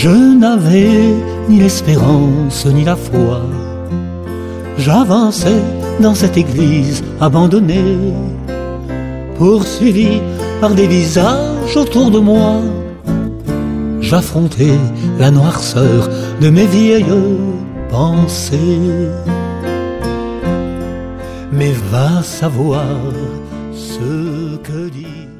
Je n'avais ni l'espérance ni la foi. J'avançais dans cette église abandonnée, poursuivi par des visages autour de moi. J'affrontais la noirceur de mes vieilles pensées. Mais va savoir ce que dit